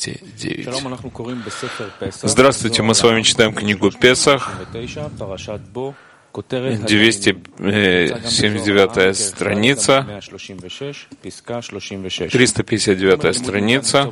209. Здравствуйте, мы с вами читаем книгу Песах, 279 страница, 359 страница,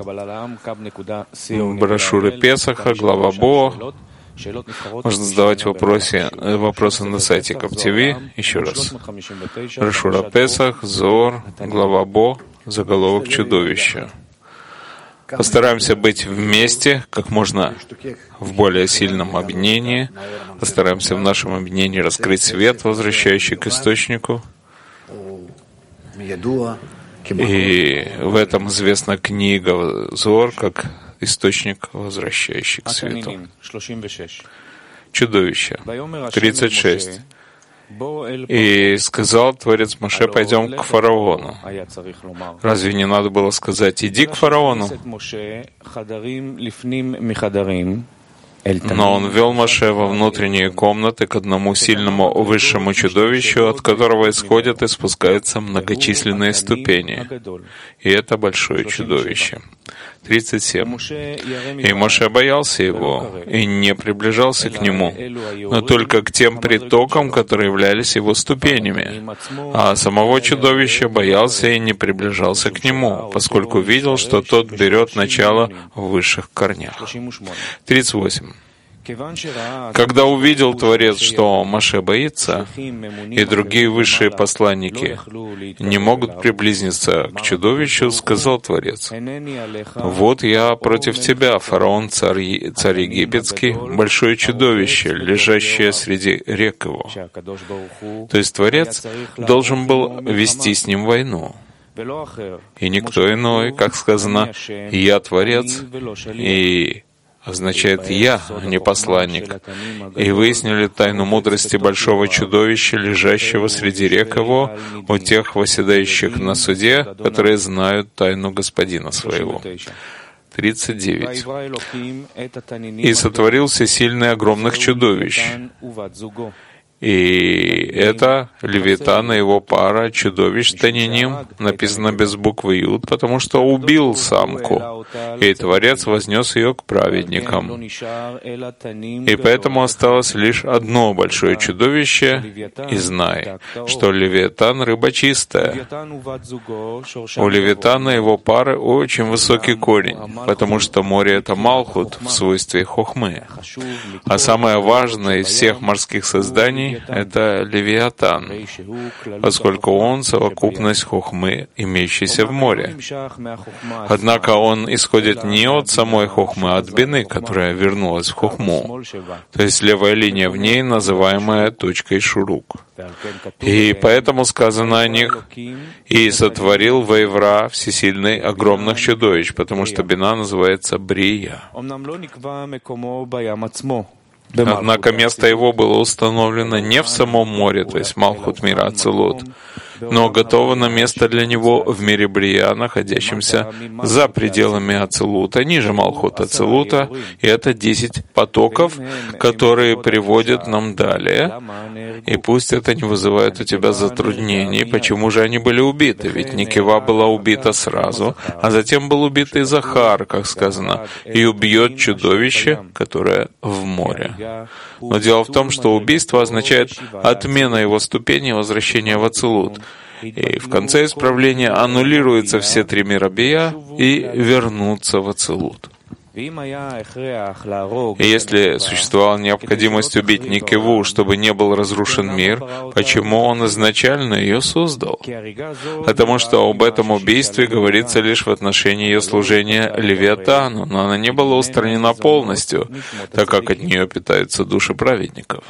брошюры Песаха, глава Бо. Можно задавать вопросы на сайте КапТВ. Еще раз. Брошюра Песах, Зор, глава Бо, заголовок чудовища. Постараемся быть вместе, как можно в более сильном объединении. Постараемся в нашем объединении раскрыть свет, возвращающий к источнику. И в этом известна книга Зор как источник, возвращающий к свету. Чудовище. 36. И сказал Творец Моше: пойдем к фараону. Разве не надо было сказать: иди к фараону? Но он ввел Моше во внутренние комнаты к одному сильному высшему чудовищу, от которого исходят и спускаются многочисленные ступени. И это большое чудовище. 37. И Моше боялся его, и не приближался к нему, но только к тем притокам, которые являлись его ступенями. А самого чудовища боялся и не приближался к нему, поскольку видел, что тот берет начало в высших корнях. 38. Когда увидел Творец, что Моше боится, и другие высшие посланники не могут приблизиться к чудовищу, сказал Творец: «Вот я против тебя, фараон, царь египетский, большое чудовище, лежащее среди рек его». То есть Творец должен был вести с ним войну. И никто иной, как сказано, «Я Творец», и означает «я», а не посланник. И выяснили тайну мудрости большого чудовища, лежащего среди рек его, у тех восседающих на суде, которые знают тайну господина своего. 39. И сотворил всесильный огромных чудовищ. И это Левитан и его пара чудовищ Таниним, написано без буквы Юд, потому что убил самку, и Творец вознес ее к праведникам. И поэтому осталось лишь одно большое чудовище, и знай, что Левитан — рыба чистая. У Левитана и его пары очень высокий корень, потому что море — это Малхут в свойстве хохмы. А самое важное из всех морских созданий — это Левиатан, поскольку он — совокупность хохмы, имеющейся в море. Однако он исходит не от самой хохмы, а от бины, которая вернулась в хохму, то есть левая линия в ней, называемая точкой шурук. И поэтому сказано о них: «И сотворил Ваевра всесильный огромных чудовищ», потому что бина называется Брия. Однако место его было установлено не в самом море, то есть Малхут мира Ацилут, но готовано место для него в мире Брия, находящемся за пределами Ацилута, ниже Малхут Ацилута, и это 10 потоков, которые приводят нам далее. И пусть это не вызывает у тебя затруднений, почему же они были убиты? Ведь Никева была убита сразу, а затем был убит и Захар, как сказано, и убьет чудовище, которое в море. Но дело в том, что убийство означает отмена его ступени и возвращение в Ацилут. И в конце исправления аннулируются все 3 мира Бия и вернутся в Ацилут. И если существовала необходимость убить Никеву, чтобы не был разрушен мир, почему он изначально ее создал? Потому что об этом убийстве говорится лишь в отношении ее служения Левиатану, но она не была устранена полностью, так как от нее питаются души праведников.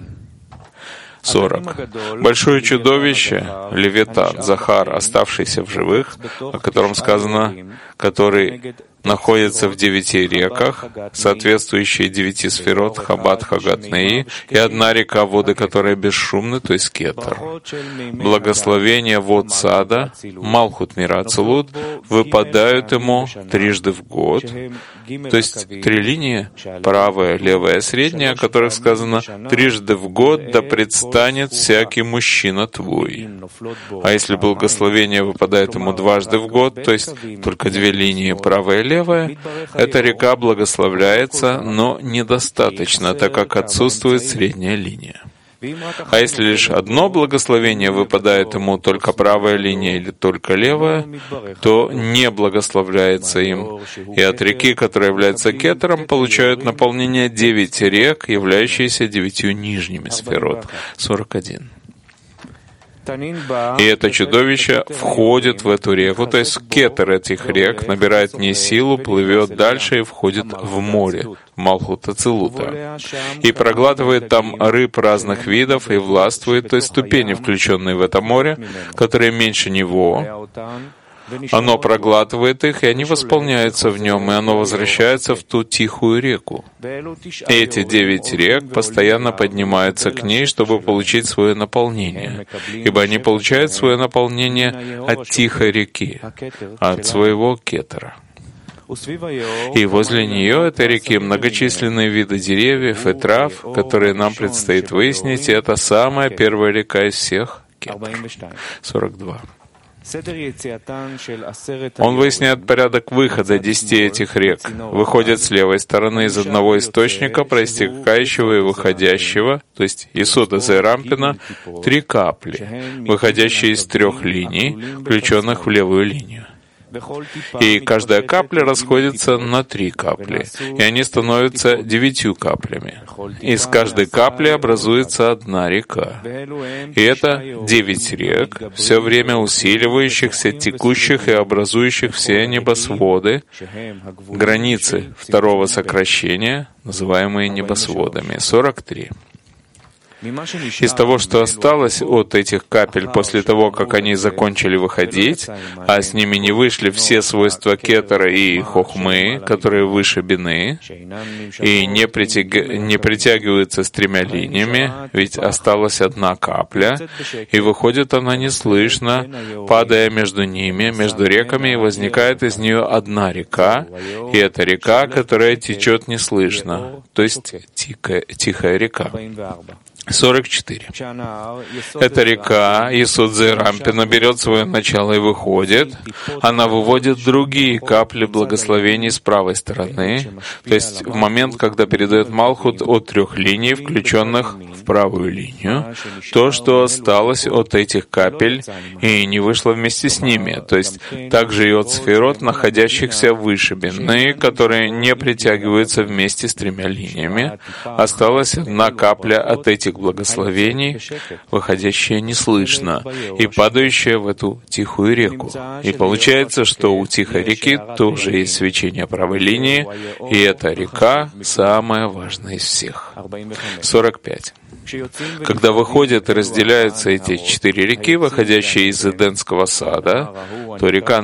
40. Большое чудовище, Левитан, Захар, оставшийся в живых, о котором сказано, который находится в 9 реках, соответствующие 9 сферот, Хабат, Хагат, Неи, и одна река, воды которой бесшумны, то есть Кетар. Благословения вод сада, Малхут мира Ацилут, выпадают ему 3 в год, то есть 3 линии, правая, левая, средняя, о которых сказано: 3 в год да предстанет всякий мужчина твой. А если благословение выпадает ему 2 в год, то есть только 2 две линии, правая и левая, эта река благословляется, но недостаточно, так как отсутствует средняя линия. А если лишь одно благословение выпадает ему, только правая линия или только левая, то не благословляется им. И от реки, которая является кетером, получают наполнение 9 рек, являющиеся 9 нижними сферот. 41. И это чудовище входит в эту реку, то есть кетер этих рек набирает в ней силу, плывет дальше и входит в море, Малхут Ацилута, и проглатывает там рыб разных видов и властвует, то есть ступени, включенные в это море, которые меньше него. Оно проглатывает их, и они восполняются в нем, и оно возвращается в ту тихую реку. И эти 9 рек постоянно поднимаются к ней, чтобы получить свое наполнение, ибо они получают свое наполнение от тихой реки, от своего кетера. И возле нее, этой реки, многочисленные виды деревьев и трав, которые нам предстоит выяснить, и это самая первая река из всех — кетер. 42. Он выясняет порядок выхода 10 этих рек. Выходят с левой стороны из одного источника, проистекающего и выходящего, то есть Исуда Зерампина, 3 капли, выходящие из 3 линий, включенных в левую линию. И каждая капля расходится на 3 капли, и они становятся 9 каплями. Из каждой капли образуется одна река. И это 9 рек, все время усиливающихся, текущих и образующих все небосводы, границы второго сокращения, называемые небосводами. 43. Из того, что осталось от этих капель после того, как они закончили выходить, а с ними не вышли все свойства кетера и хохмы, которые выше бины, и не притягиваются с 3 линиями, ведь осталась одна капля, и выходит она неслышно, падая между ними, между реками, и возникает из нее одна река, и это река, которая течет неслышно, то есть тихая река. 44. Эта река, Исуд Зерампина, берет свое начало и выходит. Она выводит другие капли благословений с правой стороны, то есть в момент, когда передает Малхут от 3 линий, включенных в правую линию, то, что осталось от этих капель и не вышло вместе с ними, то есть также и от сферот, находящихся выше бины, которые не притягиваются вместе с 3 линиями, осталась одна капля от этих благословений, выходящая неслышно и падающая в эту тихую реку. И получается, что у тихой реки тоже есть свечение правой линии, и эта река самая важная из всех. 45. Когда выходят и разделяются эти 4 реки, выходящие из Эденского сада, то река,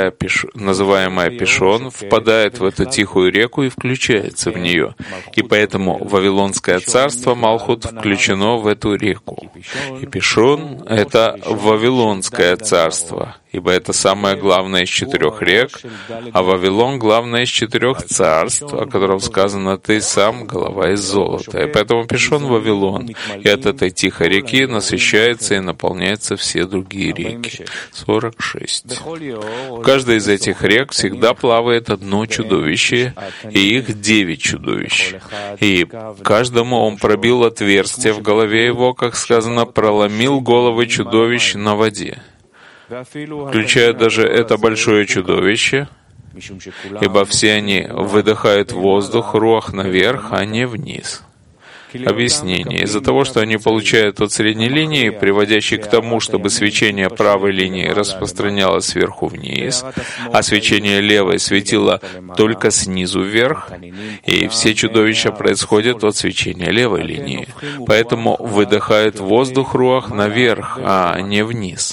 называемая Пишон, впадает в эту тихую реку и включается в нее. И поэтому Вавилонское царство Малхут включено в эту реку. И Пишон — это Вавилонское царство, ибо это самое главное из 4 рек, а Вавилон — главное из 4 царств, о котором сказано: «Ты сам голова из золота». И поэтому Пишон — Вавилон, и от этой тихой реки насыщаются и наполняются все другие реки. 46. В каждой из этих рек всегда плавает одно чудовище, и их 9 чудовищ. И каждому он пробил отверстие в голове его, как сказано, проломил головы чудовищ на воде, включая даже это большое чудовище, ибо все они выдыхают воздух, руах наверх, а не вниз. Объяснение. Из-за того, что они получают от средней линии, приводящей к тому, чтобы свечение правой линии распространялось сверху вниз, а свечение левой светило только снизу вверх, и все чудовища происходят от свечения левой линии. Поэтому выдыхают воздух руах наверх, а не вниз.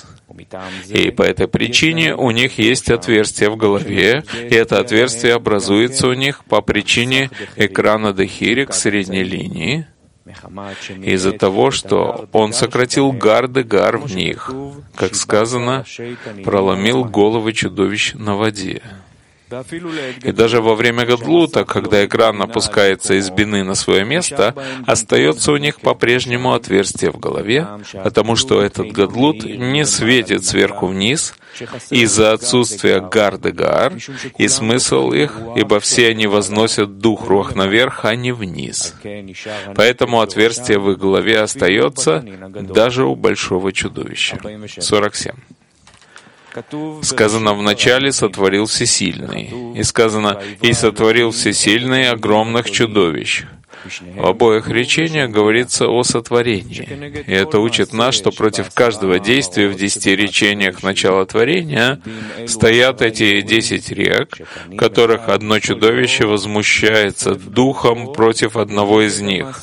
И по этой причине у них есть отверстие в голове, и это отверстие образуется у них по причине экрана Дехирик средней линии, из-за того, что он сократил гарды гар в них, как сказано, проломил головы чудовищ на воде. И даже во время гадлута, когда экран опускается из бины на свое место, остается у них по-прежнему отверстие в голове, потому что этот гадлут не светит сверху вниз из-за отсутствия гар-де-гар, и смысл их, ибо все они возносят дух руах наверх, а не вниз. Поэтому отверстие в их голове остается даже у большого чудовища. 47. Сказано, вначале сотворил Всесильный. И сказано, и сотворил Всесильный огромных чудовищ. В обоих речениях говорится о сотворении. И это учит нас, что против каждого действия в 10 речениях начала творения стоят эти 10 рек, в которых одно чудовище возмущается духом против одного из них.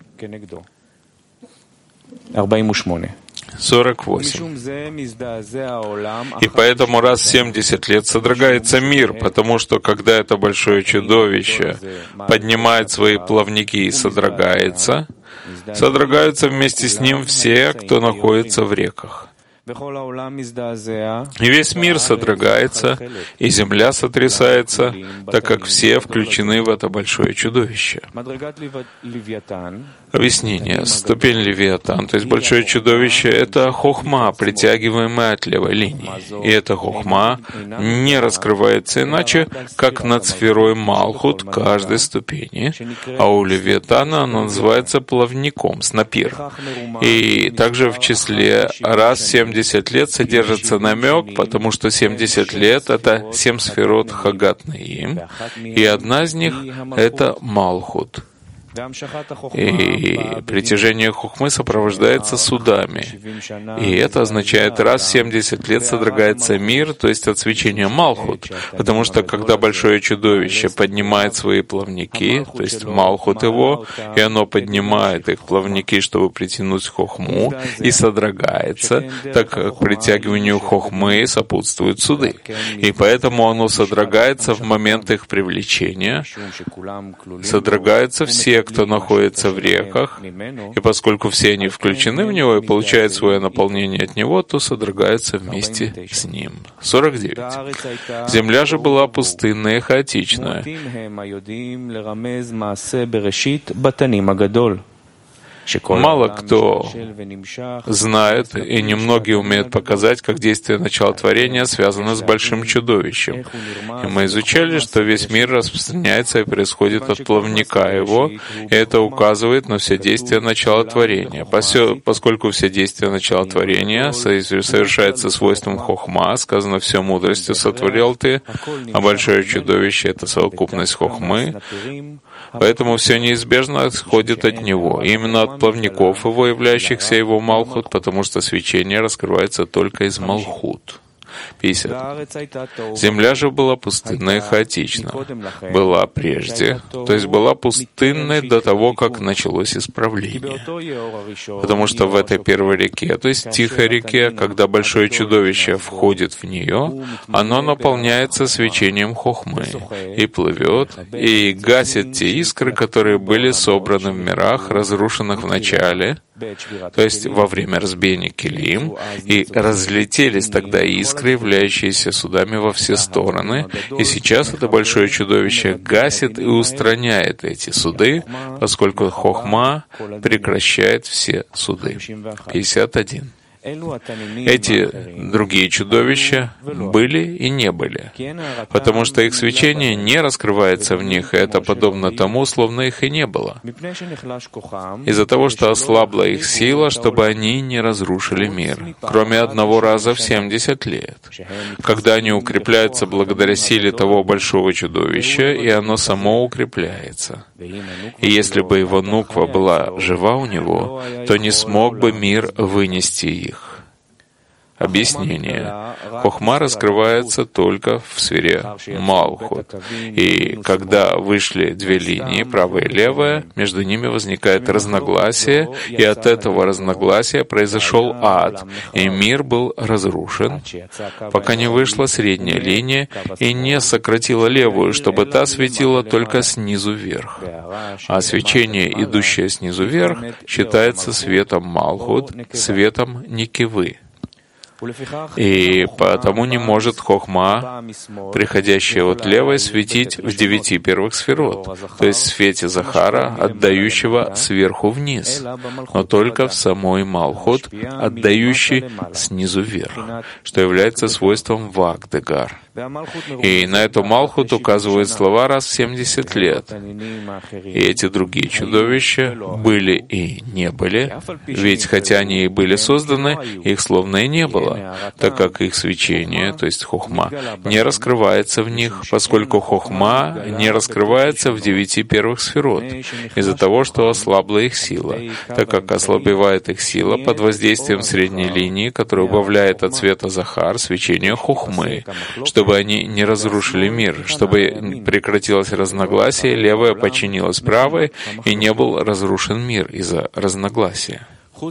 48. И поэтому раз в 70 лет содрогается мир, потому что когда это большое чудовище поднимает свои плавники и содрогается, содрогаются вместе с ним все, кто находится в реках. И весь мир содрогается, и земля сотрясается, так как все включены в это большое чудовище. Объяснение. Ступень Левиатан, то есть большое чудовище, это хохма, притягиваемая от левой линии. И эта хохма не раскрывается иначе, как над сферой Малхут каждой ступени, а у Левиатана она называется плавником, снапир. И также в числе раз в 70 лет содержится намек, потому что 70 лет — это 7 сферот Хагат Наим, и одна из них — это Малхут. И притяжение хохмы сопровождается судами. И это означает, раз в 70 лет содрогается мир, то есть от свечения Малхут. Потому что когда большое чудовище поднимает свои плавники, то есть Малхут его, и оно поднимает их плавники, чтобы притянуть хохму, и содрогается, так как притягиванию хохмы сопутствуют суды. И поэтому оно содрогается в момент их привлечения, содрогаются все, кто находится в реках, и поскольку все они включены в него и получают свое наполнение от него, то содрогаются вместе с ним. 49. Земля же была пустынная и хаотичная. Мало кто знает, и немногие умеют показать, как действие начала творения связано с большим чудовищем. И мы изучали, что весь мир распространяется и происходит от плавника его, и это указывает на все действия начала творения. Поскольку все действия начала творения совершаются свойством хохма, сказано, все мудростью сотворил ты, а большое чудовище — это совокупность хохмы, поэтому все неизбежно отходит от него. И именно от плавников его, являющихся его Малхут, потому что свечение раскрывается только из Малхут. 50. Земля же была пустынна и хаотична. Была прежде, то есть была пустынной до того, как началось исправление. Потому что в этой первой реке, то есть тихой реке, когда большое чудовище входит в нее, оно наполняется свечением хохмы и плывет, и гасит те искры, которые были собраны в мирах, разрушенных в начале, то есть во время разбиения Килим, и разлетелись тогда искры, являющиеся судами во все стороны, и сейчас это большое чудовище гасит и устраняет эти суды, поскольку хохма прекращает все суды. 51. Эти другие чудовища были и не были, потому что их свечение не раскрывается в них, и это подобно тому, словно их и не было. Из-за того, что ослабла их сила, чтобы они не разрушили мир, кроме одного раза в 70 лет, когда они укрепляются благодаря силе того большого чудовища, и оно само укрепляется. И если бы его нуква была жива у него, то не смог бы мир вынести их. Объяснение. Хохма раскрывается только в сфере Малхут. И когда вышли две линии, правая и левая, между ними возникает разногласие, и от этого разногласия произошел ад, и мир был разрушен, пока не вышла средняя линия и не сократила левую, чтобы та светила только снизу вверх. А свечение, идущее снизу вверх, считается светом Малхут, светом Никевы. И потому не может хохма, приходящая от левой, светить в 9 первых сферот, то есть в свете Захара, отдающего сверху вниз, но только в самой Малхут, отдающий снизу вверх, что является свойством Вагдегар. И на эту Малхут указывают слова раз в 70 лет. И эти другие чудовища были и не были, ведь хотя они и были созданы, их словно и не было, так как их свечение, то есть хохма, не раскрывается в них, поскольку хохма не раскрывается в 9 первых сферот, из-за того, что ослабла их сила, так как ослабевает их сила под воздействием средней линии, которая убавляет от света Захар свечение хохмы, чтобы они не разрушили мир, чтобы прекратилось разногласие, левая подчинилась правой, и не был разрушен мир из-за разногласия.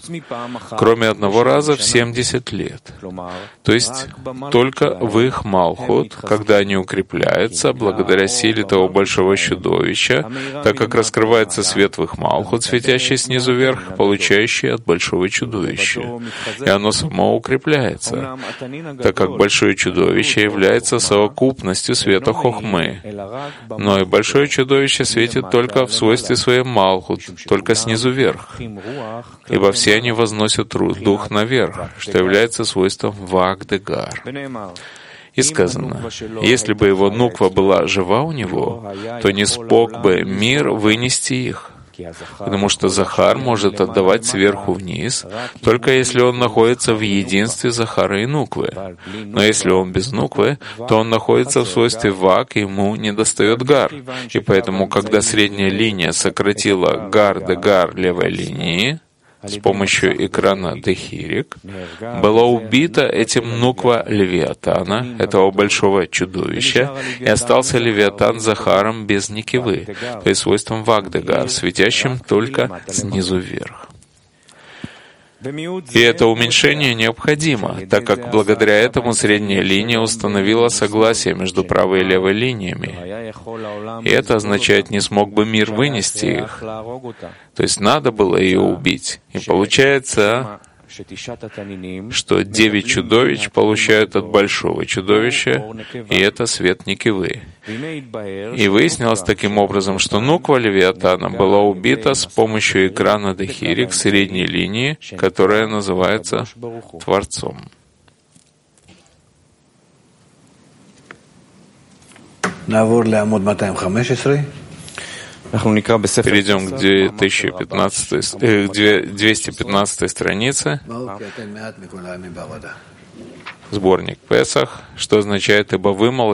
Кроме одного раза в 70 лет. То есть только в их Малхут, когда они укрепляются благодаря силе того большого чудовища, так как раскрывается свет в их Малхут, светящий снизу вверх, получающий от большого чудовища. И оно само укрепляется, так как большое чудовище является совокупностью света Хохмы. Но и большое чудовище светит только в свойстве своей Малхут, только снизу вверх. Ибо все они возносят дух наверх, что является свойством Вагдегар. И сказано, если бы его нуква была жива у него, то не смог бы мир вынести их, потому что Захар может отдавать сверху вниз, только если он находится в единстве Захара и нуквы. Но если он без нуквы, то он находится в свойстве Вак, и ему недостает Гар. И поэтому, когда средняя линия сократила Гар-де-Гар левой линии, с помощью экрана Дехирик, была убита этим нуква Левиатана, этого большого чудовища, и остался Левиатан Захаром без Никивы, то есть свойством Вагдегар, светящим только снизу вверх. И это уменьшение необходимо, так как благодаря этому средняя линия установила согласие между правой и левой линиями. И это означает, не смог бы мир вынести их. То есть надо было ее убить. И получается, что 9 чудовищ получают от большого чудовища, и это свет Никивы. И выяснилось таким образом, что нуква Левиатана была убита с помощью экрана Дехирик средней линии, которая называется Творцом. Перейдем к 215 странице. Сборник Песах, что означает «Ибо вы,